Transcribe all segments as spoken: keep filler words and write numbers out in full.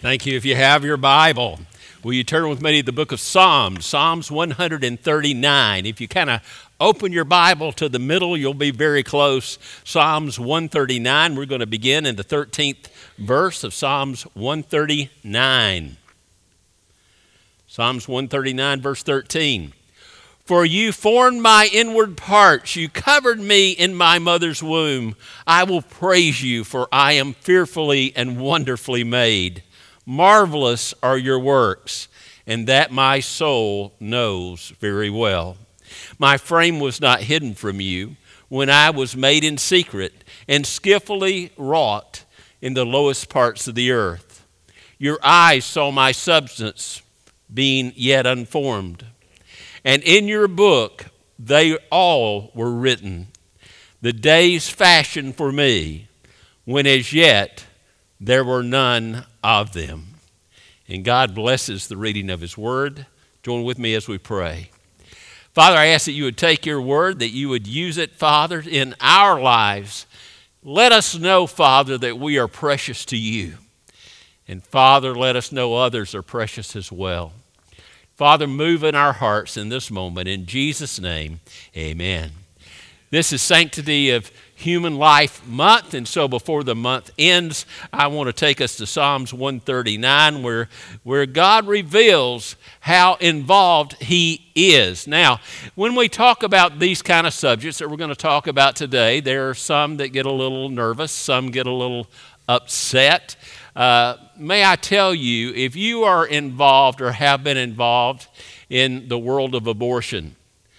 Thank you. If you have your Bible, will you turn with me to the book of Psalms, Psalms one thirty-nine. If you kind of open your Bible to the middle, you'll be very close. Psalms one thirty-nine, we're going to begin in the thirteenth verse of Psalms one thirty-nine. Psalms one thirty-nine, verse thirteen. For you formed my inward parts. You covered me in my mother's womb. I will praise you, for I am fearfully and wonderfully made. Marvelous are your works, and that my soul knows very well. My frame was not hidden from you when I was made in secret and skillfully wrought in the lowest parts of the earth. Your eyes saw my substance being yet unformed, and in your book they all were written, the days fashioned for me, when as yet there were none of them. And God blesses the reading of his word. Join with me as we pray. Father, I ask that you would take your word, that you would use it, Father, in our lives. Let us know, Father, that we are precious to you. And Father, let us know others are precious as well. Father, move in our hearts in this moment. In Jesus' name, amen. This is Sanctity of Human Life Month, and so before the month ends, I want to take us to Psalms one thirty-nine, where, where God reveals how involved he is. Now, when we talk about these kind of subjects that we're going to talk about today, there are some that get a little nervous, some get a little upset. Uh, may I tell you, if you are involved or have been involved in the world of abortion,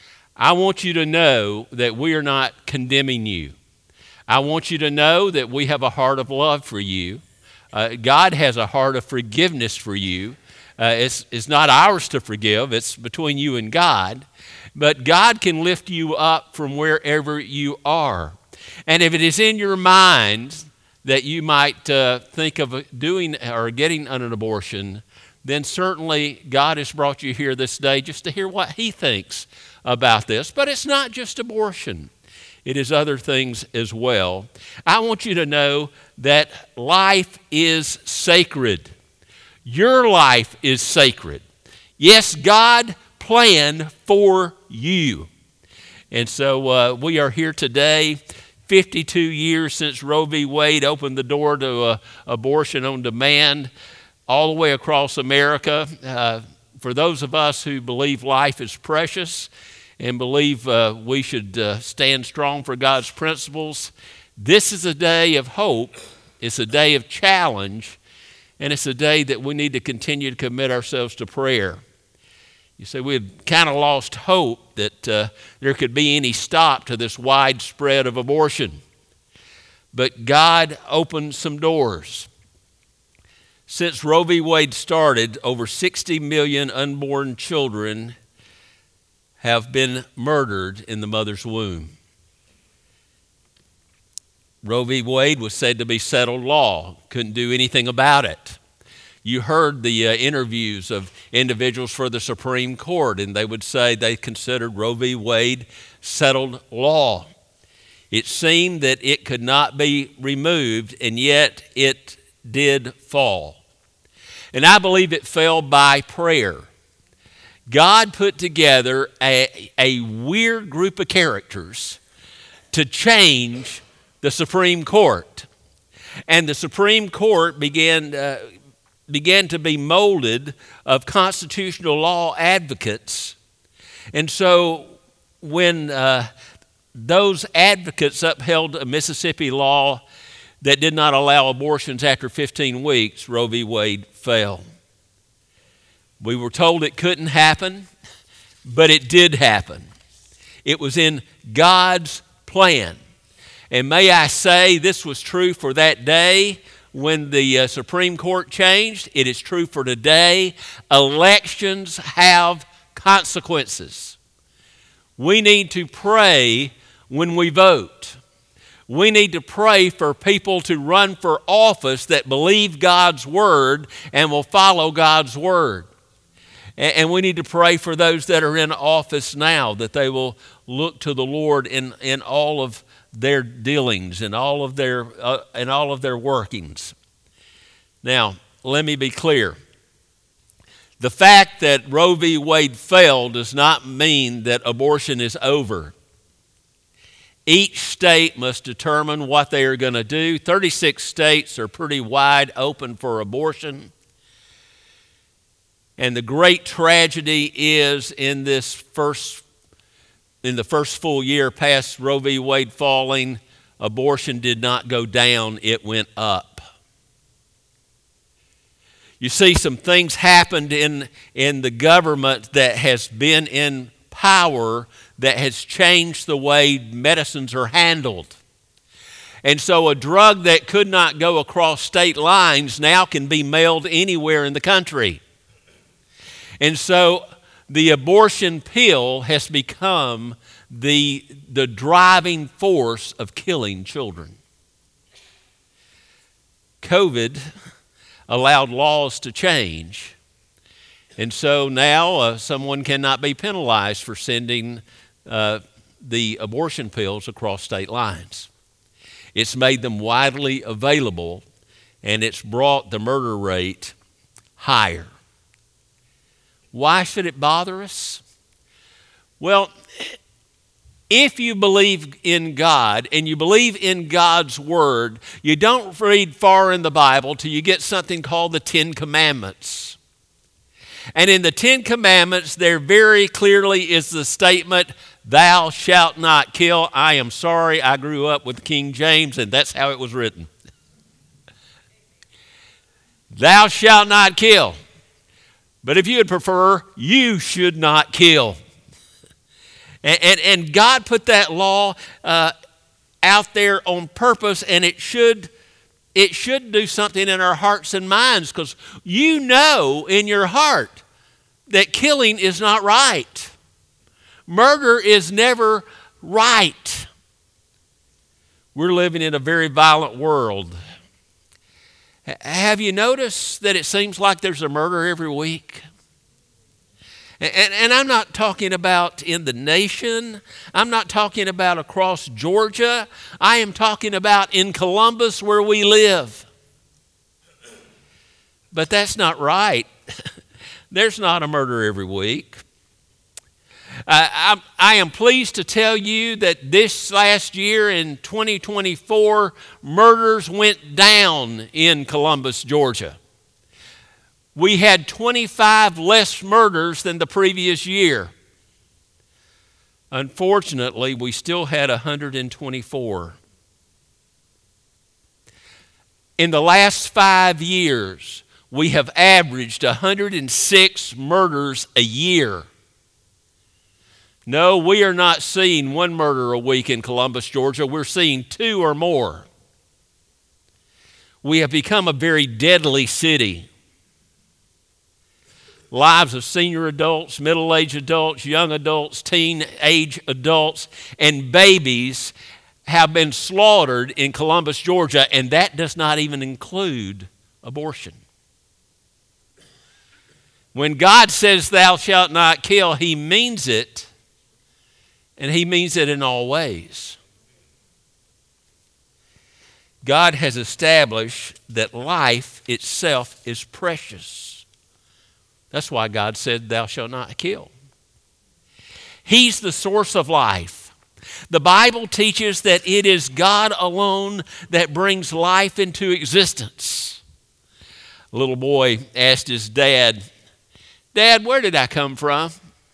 I want you to know that we are not condemning you. I want you to know that we have a heart of love for you. Uh, God has a heart of forgiveness for you. Uh, it's, it's not ours to forgive. It's between you and God. But God can lift you up from wherever you are. And if it is in your mind that you might uh, think of doing or getting an abortion, then certainly God has brought you here this day just to hear what he thinks about this. But it's not just abortion. It is other things as well. I want you to know that life is sacred. Your life is sacred. Yes, God planned for you. And so uh, we are here today, fifty-two years since Roe v. Wade opened the door to uh, abortion on demand all the way across America. Uh, for those of us who believe life is precious and believe uh, we should uh, stand strong for God's principles, this is a day of hope. It's a day of challenge, and it's a day that we need to continue to commit ourselves to prayer. You see, we had kind of lost hope that uh, there could be any stop to this widespread of abortion. But God opened some doors. Since Roe v. Wade started, over sixty million unborn children have been murdered in the mother's womb. Roe v. Wade was said to be settled law. Couldn't do anything about it. You heard the uh, interviews of individuals for the Supreme Court, and they would say they considered Roe v. Wade settled law. It seemed that it could not be removed, and yet it did fall. And I believe it fell by prayer. God put together a, a weird group of characters to change the Supreme Court. And the Supreme Court began, uh, began to be molded of constitutional law advocates. And so when uh, those advocates upheld a Mississippi law that did not allow abortions after fifteen weeks, Roe v. Wade fell. We were told it couldn't happen, but it did happen. It was in God's plan. And may I say, this was true for that day when the uh, Supreme Court changed. It is true for today. Elections have consequences. We need to pray when we vote. We need to pray for people to run for office that believe God's word and will follow God's word. And we need to pray for those that are in office now, that they will look to the Lord in, in all of their dealings and all of their uh, and all of their workings. Now, let me be clear. The fact that Roe v. Wade fell does not mean that abortion is over. Each state must determine what they are going to do. thirty-six states are pretty wide open for abortion. And the great tragedy is in this first, in the first full year past Roe v. Wade falling, abortion did not go down, it went up. You see, some things happened in, in the government that has been in power that has changed the way medicines are handled. And so a drug that could not go across state lines now can be mailed anywhere in the country. And so the abortion pill has become the, the driving force of killing children. COVID allowed laws to change. And so now uh, someone cannot be penalized for sending uh, the abortion pills across state lines. It's made them widely available, and it's brought the murder rate higher. Why should it bother us? Well, if you believe in God and you believe in God's Word, you don't read far in the Bible till you get something called the Ten Commandments. And in the Ten Commandments, there very clearly is the statement, thou shalt not kill. I am sorry, I grew up with King James, and that's how it was written. Thou shalt not kill. But if you would prefer, you should not kill. And, and, and God put that law uh, out there on purpose, and it should, it should do something in our hearts and minds, because you know in your heart that killing is not right. Murder is never right. We're living in a very violent world. Have you noticed that it seems like there's a murder every week? And, and I'm not talking about in the nation. I'm not talking about across Georgia. I am talking about in Columbus where we live. But that's not right. There's not a murder every week. Uh, I, I am pleased to tell you that this last year in twenty twenty-four, murders went down in Columbus, Georgia. We had twenty-five less murders than the previous year. Unfortunately, we still had one hundred twenty-four. In the last five years, we have averaged one hundred six murders a year. No, we are not seeing one murder a week in Columbus, Georgia. We're seeing two or more. We have become a very deadly city. Lives of senior adults, middle-aged adults, young adults, teen-age adults, and babies have been slaughtered in Columbus, Georgia, and that does not even include abortion. When God says, thou shalt not kill, He means it. And He means it in all ways. God has established that life itself is precious. That's why God said, thou shalt not kill. He's the source of life. The Bible teaches that it is God alone that brings life into existence. A little boy asked his dad, Dad, where did I come from?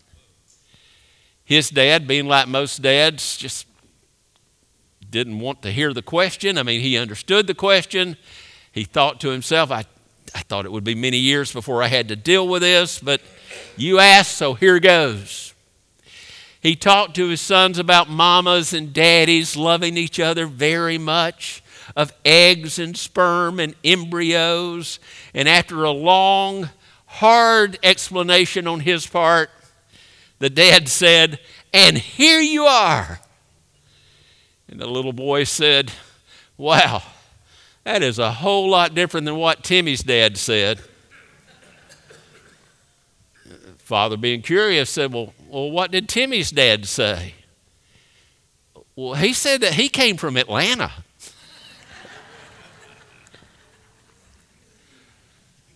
His dad, being like most dads, just didn't want to hear the question. I mean, he understood the question. He thought to himself, I, I thought it would be many years before I had to deal with this, but you asked, so here goes. He talked to his sons about mamas and daddies loving each other very much, of eggs and sperm and embryos. And after a long, hard explanation on his part, the dad said, and here you are. And the little boy said, wow, that is a whole lot different than what Timmy's dad said. Father, being curious, said, well, well, what did Timmy's dad say? Well, he said that he came from Atlanta.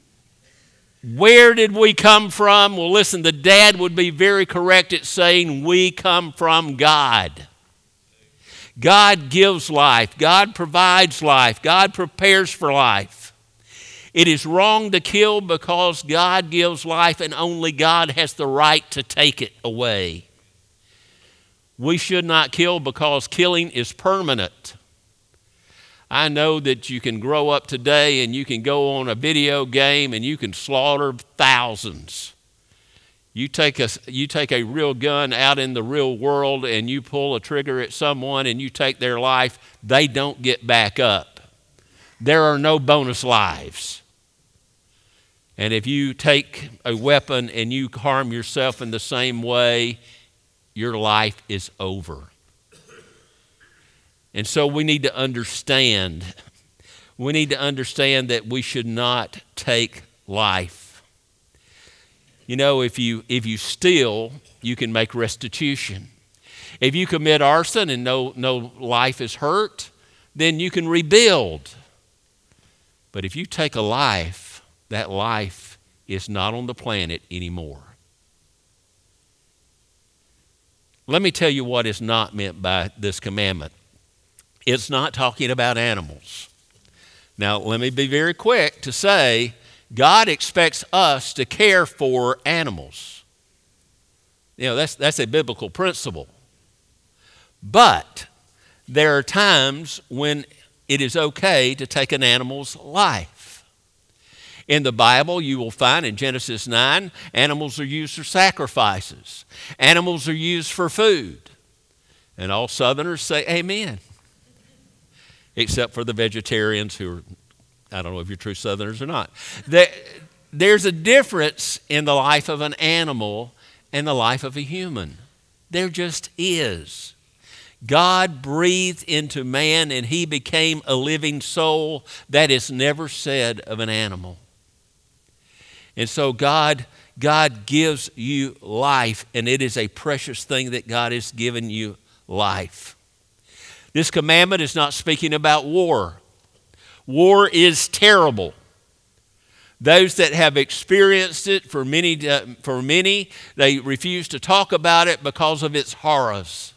Where did we come from? Well, listen, the dad would be very correct at saying we come from God. God gives life. God provides life. God prepares for life. It is wrong to kill because God gives life and only God has the right to take it away. We should not kill because killing is permanent. I know that you can grow up today and you can go on a video game and you can slaughter thousands. You take a, you take a real gun out in the real world and you pull a trigger at someone and you take their life, they don't get back up. There are no bonus lives. And if you take a weapon and you harm yourself in the same way, your life is over. And so we need to understand, we need to understand that we should not take life. You know, if you if you steal, you can make restitution. If you commit arson and no, no life is hurt, then you can rebuild. But if you take a life, that life is not on the planet anymore. Let me tell you what is not meant by this commandment. It's not talking about animals. Now, let me be very quick to say, God expects us to care for animals. You know, that's, that's a biblical principle. But there are times when it is okay to take an animal's life. In the Bible, you will find in Genesis nine, animals are used for sacrifices. Animals are used for food. And all Southerners say amen. Except for the vegetarians who are, I don't know if you're true Southerners or not. There's a difference in the life of an animal and the life of a human. There just is. God breathed into man and he became a living soul. That is never said of an animal. And so God, God gives you life, and it is a precious thing that God has given you life. This commandment is not speaking about war. War is terrible. Those that have experienced it, for many, uh, for many, they refuse to talk about it because of its horrors.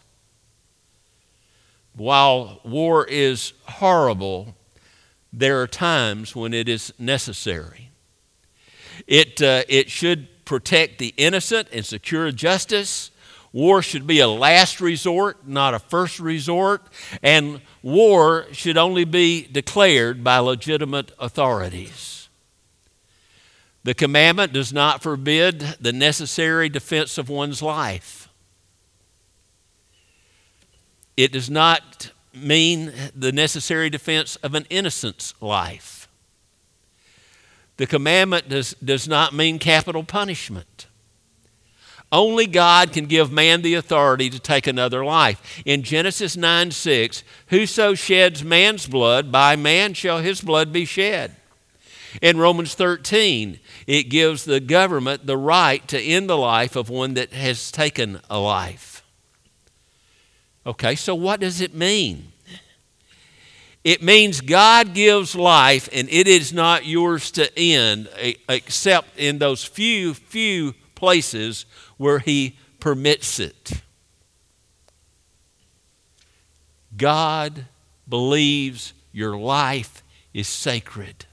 While war is horrible, there are times when it is necessary. It, uh, it should protect the innocent and secure justice. War should be a last resort, not a first resort. And war should only be declared by legitimate authorities. The commandment does not forbid the necessary defense of one's life. It does not mean the necessary defense of an innocent's life. The commandment does, does not mean capital punishment. Only God can give man the authority to take another life. In Genesis nine six, whoso sheds man's blood, by man shall his blood be shed. In Romans thirteen, it gives the government the right to end the life of one that has taken a life. Okay, so what does it mean? It means God gives life and it is not yours to end except in those few, few places where he permits it. God believes your life is sacred.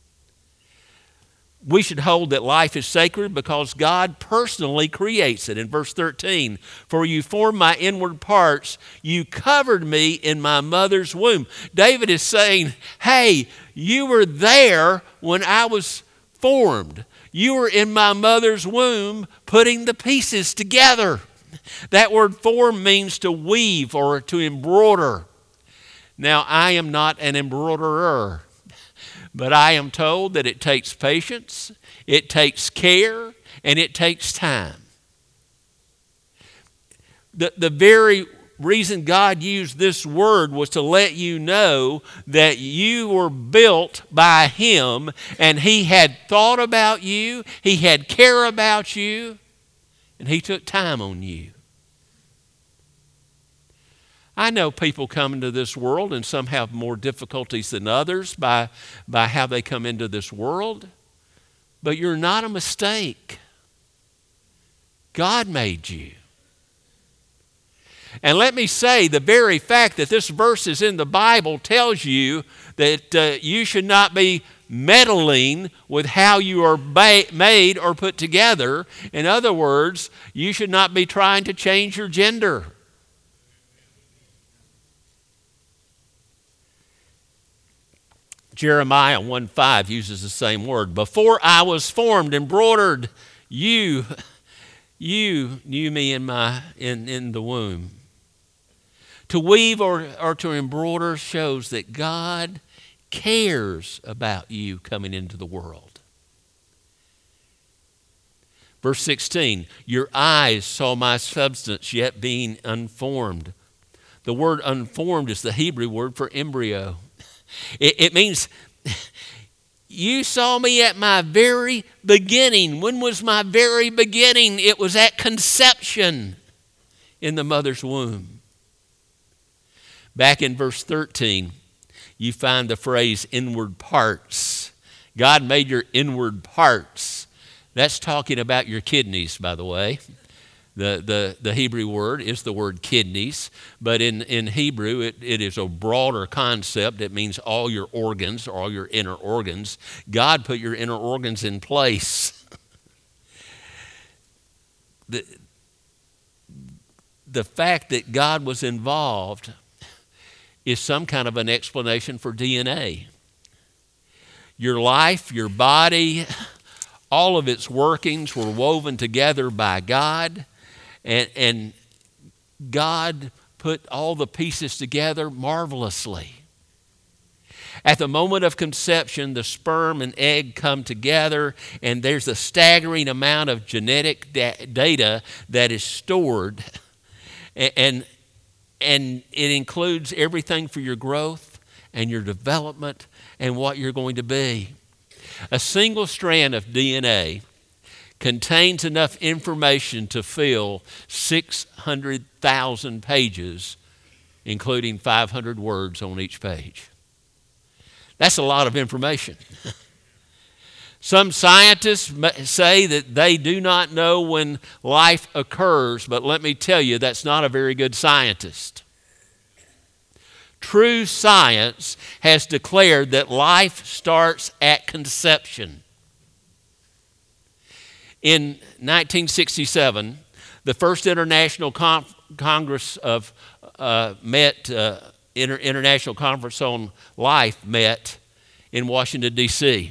We should hold that life is sacred because God personally creates it. In verse thirteen, for you formed my inward parts, you covered me in my mother's womb. David is saying, hey, you were there when I was formed. You were in my mother's womb putting the pieces together. That word form means to weave or to embroider. Now, I am not an embroiderer. But I am told that it takes patience, it takes care, and it takes time. The, the very reason God used this word was to let you know that you were built by him and he had thought about you, he had care about you, and he took time on you. I know people come into this world and some have more difficulties than others by, by how they come into this world. But you're not a mistake. God made you. And let me say, the very fact that this verse is in the Bible tells you that uh, you should not be meddling with how you are ba- made or put together. In other words, you should not be trying to change your gender. Jeremiah one five uses the same word. Before I was formed and embroidered, you, you knew me in my in, in the womb. To weave or, or to embroider shows that God cares about you coming into the world. Verse sixteen, your eyes saw my substance yet being unformed. The word unformed is the Hebrew word for embryo. It, it means you saw me at my very beginning. When was my very beginning? It was at conception in the mother's womb. Back in verse thirteen, you find the phrase inward parts. God made your inward parts. That's talking about your kidneys, by the way. The, the, the Hebrew word is the word kidneys, but in, in Hebrew it, it is a broader concept. It means all your organs, all your inner organs. God put your inner organs in place. the, the fact that God was involved is some kind of an explanation for D N A. Your life, your body, all of its workings were woven together by God. And, and God put all the pieces together marvelously. At the moment of conception, the sperm and egg come together, and there's a staggering amount of genetic da- data that is stored. And, and, and it includes everything for your growth and your development and what you're going to be. A single strand of D N A contains enough information to fill six hundred thousand pages, including five hundred words on each page. That's a lot of information. Some scientists say that they do not know when life occurs, but let me tell you, that's not a very good scientist. True science has declared that life starts at conception. In nineteen sixty-seven, the first International Conf- Congress of uh, met, uh, Inter- International Conference on Life met in Washington, D C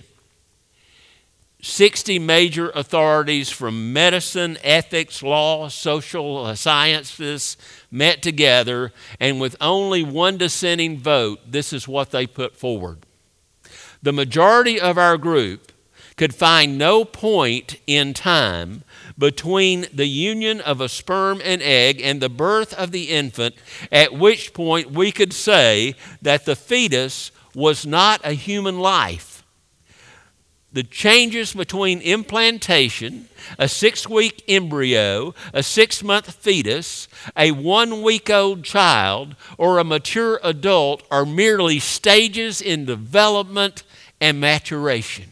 sixty major authorities from medicine, ethics, law, social uh, sciences met together, and with only one dissenting vote, this is what they put forward. The majority of our group could find no point in time between the union of a sperm and egg and the birth of the infant, at which point we could say that the fetus was not a human life. The changes between implantation, a six-week embryo, a six-month fetus, a one-week-old child, or a mature adult are merely stages in development and maturation.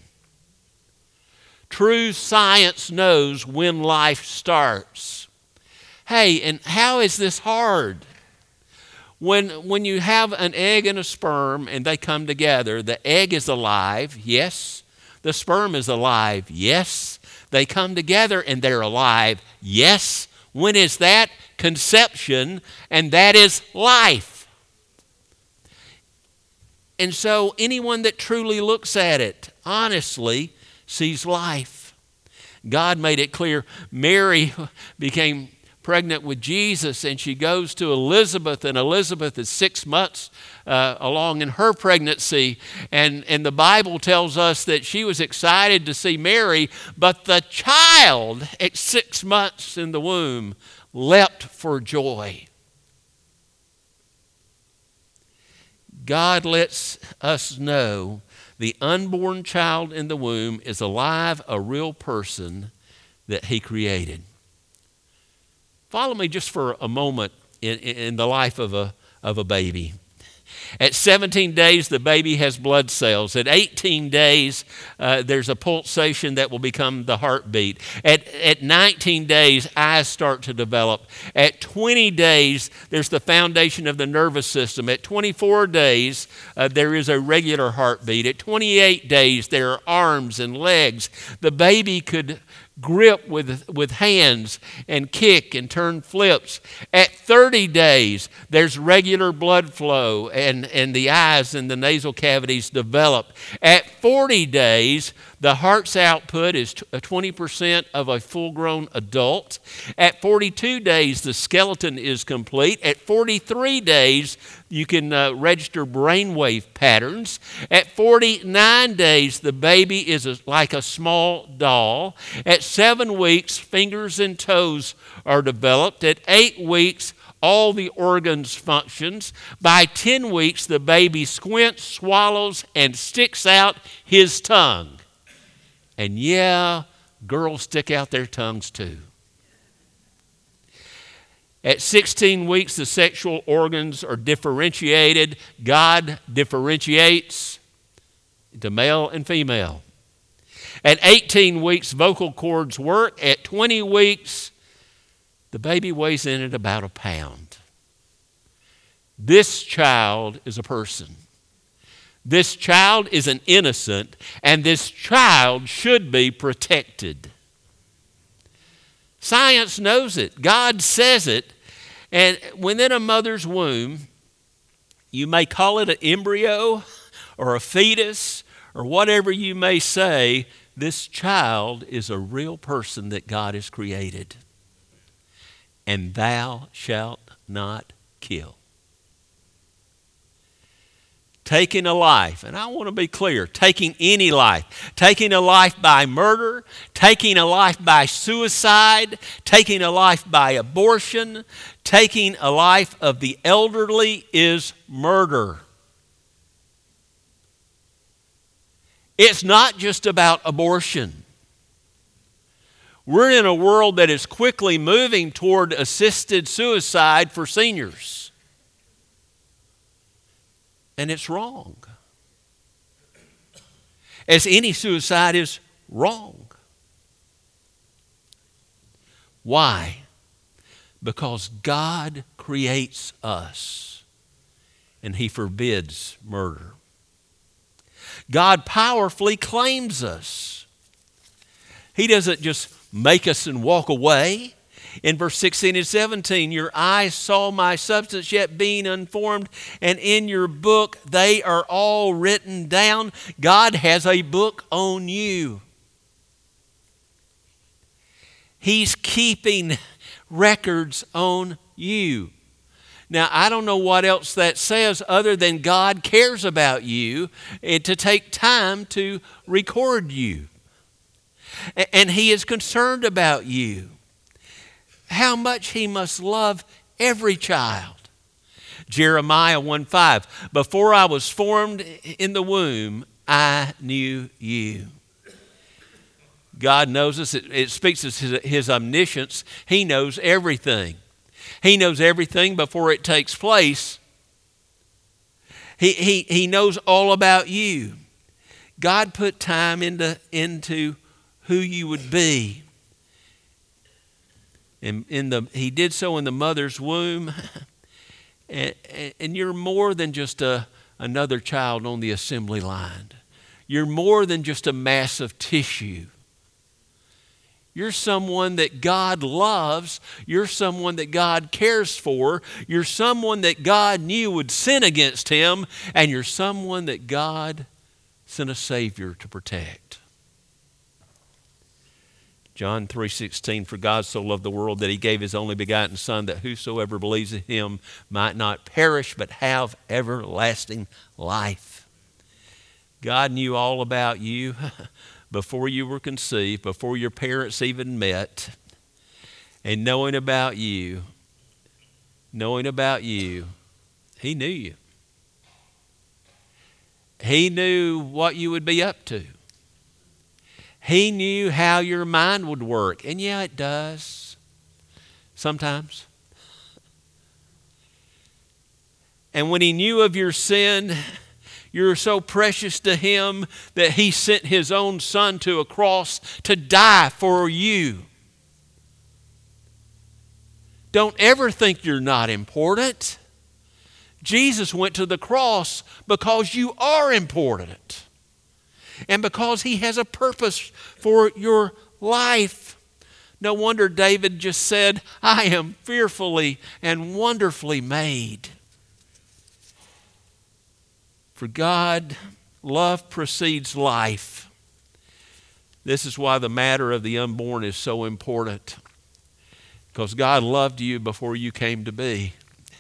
True science knows when life starts. Hey, and how is this hard? When, when you have an egg and a sperm and they come together, the egg is alive, yes. The sperm is alive, yes. They come together and they're alive, yes. When is that? Conception, and that is life. And so anyone that truly looks at it honestly sees life. God made it clear. Mary became pregnant with Jesus, and she goes to Elizabeth, and Elizabeth is six months uh, along in her pregnancy, and, and the Bible tells us that she was excited to see Mary, but the child at six months in the womb leapt for joy. God lets us know the unborn child in the womb is alive, a real person that he created. Follow me just for a moment in, in the life of a, of a baby. At seventeen days, the baby has blood cells. At eighteen days, uh, there's a pulsation that will become the heartbeat. At, at nineteen days, eyes start to develop. At twenty days, there's the foundation of the nervous system. At twenty-four days, uh, there is a regular heartbeat. At twenty-eight days, there are arms and legs. The baby could grip with, with hands and kick and turn flips. At thirty days, there's regular blood flow and, and the eyes and the nasal cavities develop. At forty days, the heart's output is twenty percent of a full-grown adult. At forty-two days, the skeleton is complete. At forty-three days, you can uh, register brainwave patterns. At forty-nine days, the baby is a, like a small doll. At seven weeks, fingers and toes are developed. At eight weeks, all the organs functions. By ten weeks, the baby squints, swallows, and sticks out his tongue. And yeah, girls stick out their tongues too. At sixteen weeks, the sexual organs are differentiated. God differentiates into male and female. At eighteen weeks, vocal cords work. At twenty weeks, the baby weighs in at about a pound. This child is a person. This child is an innocent, and this child should be protected. Science knows it. God says it. And within a mother's womb, you may call it an embryo or a fetus or whatever you may say, this child is a real person that God has created. And thou shalt not kill. Taking a life, and I want to be clear, taking any life, taking a life by murder, taking a life by suicide, taking a life by abortion, taking a life of the elderly is murder. It's not just about abortion. We're in a world that is quickly moving toward assisted suicide for seniors. And it's wrong. As any suicide is wrong. Why? Because God creates us and He forbids murder. God powerfully claims us. He doesn't just make us and walk away. In verse sixteen and seventeen, your eyes saw my substance yet being unformed, and in your book they are all written down. God has a book on you. He's keeping records on you. Now, I don't know what else that says other than God cares about you and to take time to record you. And He is concerned about you. How much He must love every child. Jeremiah one five, before I was formed in the womb, I knew you. God knows us. It, it speaks of his, his omniscience. He knows everything. He knows everything before it takes place. He, he, he knows all about you. God put time into, into who you would be. And in the, He did so in the mother's womb. And, and you're more than just a, another child on the assembly line. You're more than just a mass of tissue. You're someone that God loves. You're someone that God cares for. You're someone that God knew would sin against Him. And you're someone that God sent a Savior to protect. John three sixteen, for God so loved the world that He gave His only begotten Son, that whosoever believes in Him might not perish but have everlasting life. God knew all about you before you were conceived, before your parents even met. And knowing about you, knowing about you, He knew you. He knew what you would be up to. He knew how your mind would work. And yeah, it does. Sometimes. And when he knew of your sin, you're so precious to him that he sent his own son to a cross to die for you. Don't ever think you're not important. Jesus went to the cross because you are important and because he has a purpose for your life. No wonder David just said, I am fearfully and wonderfully made. For God, love precedes life. This is why the matter of the unborn is so important. Because God loved you before you came to be.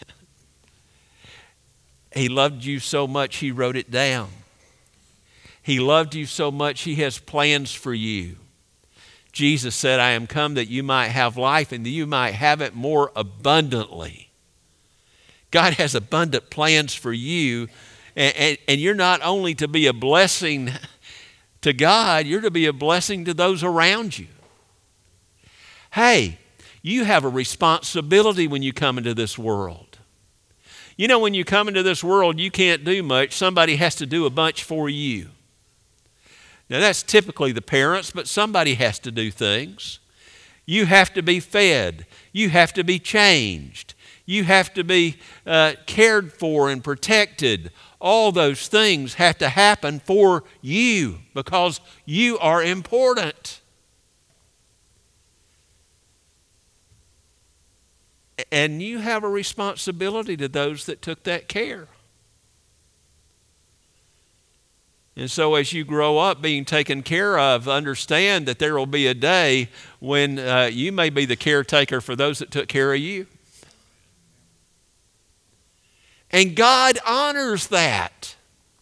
He loved you so much, he wrote it down. He loved you so much, he has plans for you. Jesus said, I am come that you might have life and that you might have it more abundantly. God has abundant plans for you. And, and, and you're not only to be a blessing to God, you're to be a blessing to those around you. Hey, you have a responsibility when you come into this world. You know, when you come into this world, you can't do much. Somebody has to do a bunch for you. Now, that's typically the parents, but somebody has to do things. You have to be fed. You have to be changed. You have to be uh, cared for and protected. All those things have to happen for you because you are important. And you have a responsibility to those that took that care. And so as you grow up being taken care of, understand that there will be a day when uh, you may be the caretaker for those that took care of you. And God honors that.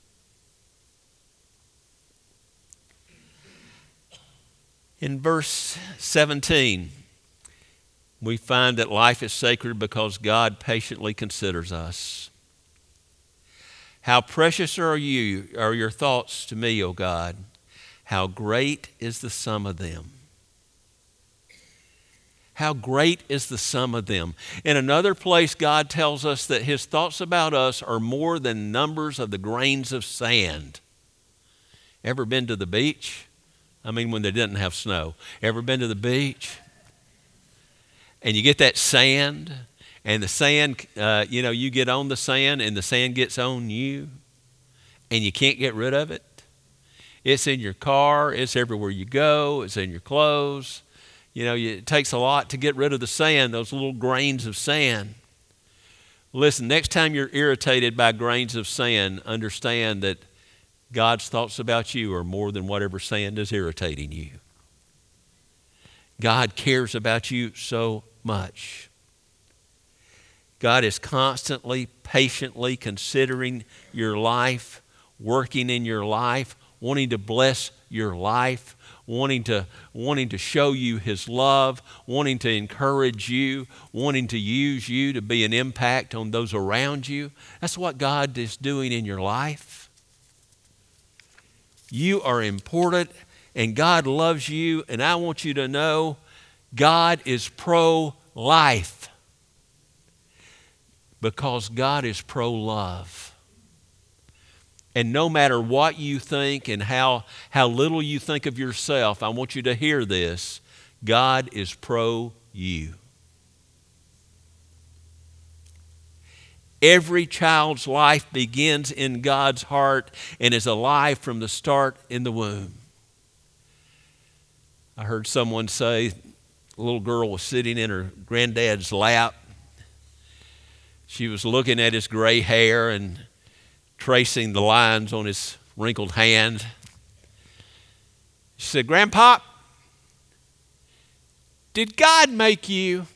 In verse seventeen, we find that life is sacred because God patiently considers us. How precious are you, are your thoughts to me, O God. How great is the sum of them. How great is the sum of them. In another place, God tells us that his thoughts about us are more than numbers of the grains of sand. Ever been to the beach? I mean, when they didn't have snow. Ever been to the beach? And you get that sand, and the sand, uh, you know, you get on the sand, and the sand gets on you, and you can't get rid of it. It's in your car. It's everywhere you go. It's in your clothes. You know, it takes a lot to get rid of the sand, those little grains of sand. Listen, next time you're irritated by grains of sand, understand that God's thoughts about you are more than whatever sand is irritating you. God cares about you so much. God is constantly, patiently considering your life, working in your life, wanting to bless your life, wanting to, wanting to show you his love, wanting to encourage you, wanting to use you to be an impact on those around you. That's what God is doing in your life. You are important, and God loves you, and I want you to know God is pro-life because God is pro-love. And no matter what you think and how, how little you think of yourself, I want you to hear this. God is pro-you. Every child's life begins in God's heart and is alive from the start in the womb. I heard someone say a little girl was sitting in her granddad's lap. She was looking at his gray hair and tracing the lines on his wrinkled hand. She said, "Grandpa, did God make you?"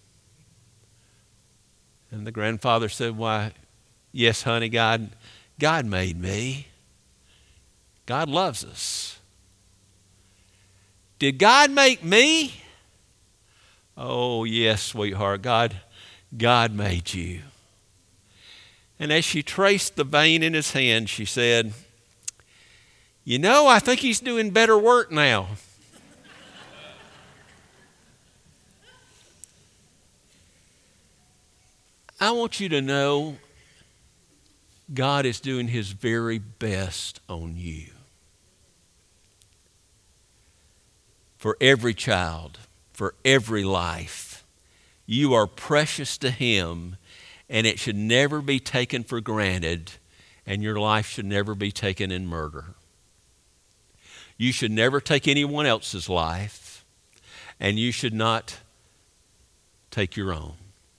And the grandfather said, "Why, yes, honey, God, God made me. God loves us." "Did God make me?" "Oh, yes, sweetheart, God, God made you." And as she traced the vein in his hand, she said, "You know, I think he's doing better work now." I want you to know God is doing His very best on you. For every child, for every life, you are precious to Him, and it should never be taken for granted, and your life should never be taken in murder. You should never take anyone else's life, and you should not take your own.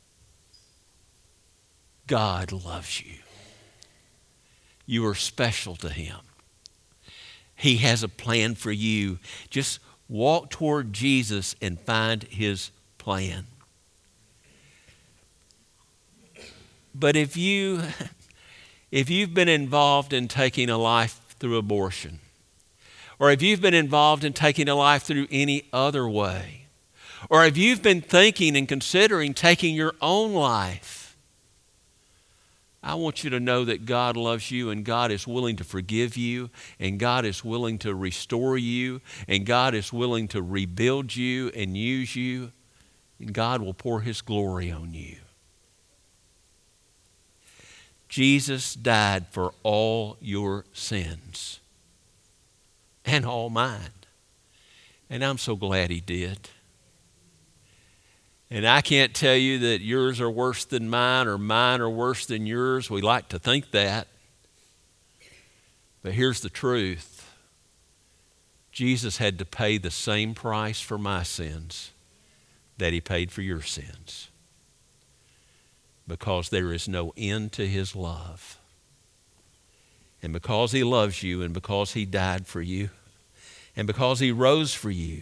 God loves you. You are special to Him. He has a plan for you. Just walk toward Jesus and find His plan. But if you, if you've been involved in taking a life through abortion, or if you've been involved in taking a life through any other way, or if you've been thinking and considering taking your own life, I want you to know that God loves you, and God is willing to forgive you, and God is willing to restore you, and God is willing to rebuild you and use you, and God will pour His glory on you. Jesus died for all your sins and all mine, and I'm so glad He did. And I can't tell you that yours are worse than mine or mine are worse than yours. We like to think that. But here's the truth. Jesus had to pay the same price for my sins that He paid for your sins, because there is no end to His love. And because He loves you, and because He died for you, and because He rose for you,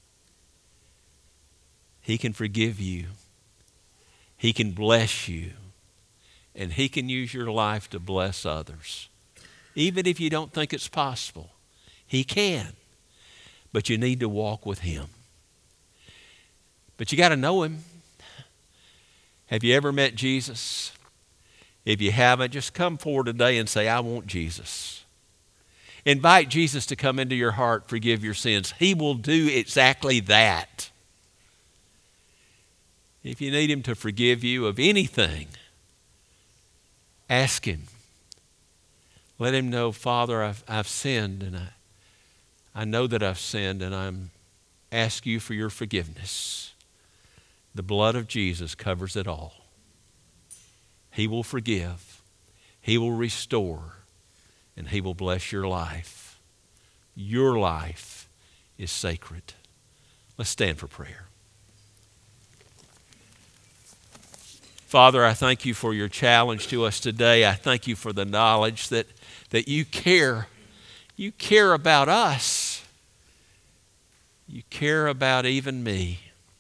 He can forgive you. He can bless you. And He can use your life to bless others. Even if you don't think it's possible, He can. But you need to walk with Him. But you got to know Him. Have you ever met Jesus? If you haven't, just come forward today and say, I want Jesus. Invite Jesus to come into your heart, forgive your sins. He will do exactly that. If you need Him to forgive you of anything, ask Him. Let Him know, Father, I've, I've sinned, and I, I know that I've sinned, and I'm asking you for your forgiveness. The blood of Jesus covers it all. He will forgive. He will restore, and He will bless your life. Your life is sacred. Let's stand for prayer. Father, I thank you for your challenge to us today. I thank you for the knowledge that, that you care. You care about us. You care about even me.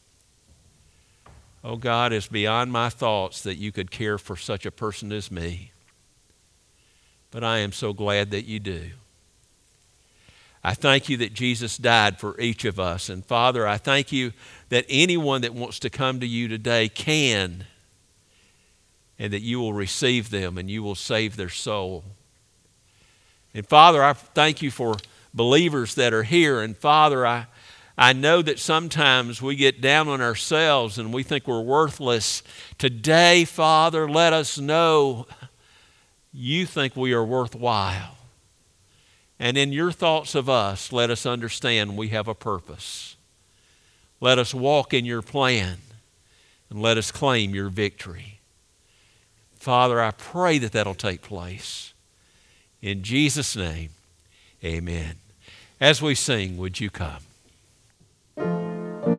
Oh God, it's beyond my thoughts that you could care for such a person as me. But I am so glad that you do. I thank you that Jesus died for each of us. And Father, I thank you that anyone that wants to come to you today can, and that you will receive them and you will save their soul. And Father, I thank you for believers that are here. And Father, I, I know that sometimes we get down on ourselves and we think we're worthless. Today, Father, let us know you think we are worthwhile. And in your thoughts of us, let us understand we have a purpose. Let us walk in your plan, and let us claim your victory. Father, I pray that that'll take place. In Jesus' name, amen. As we sing, would you come?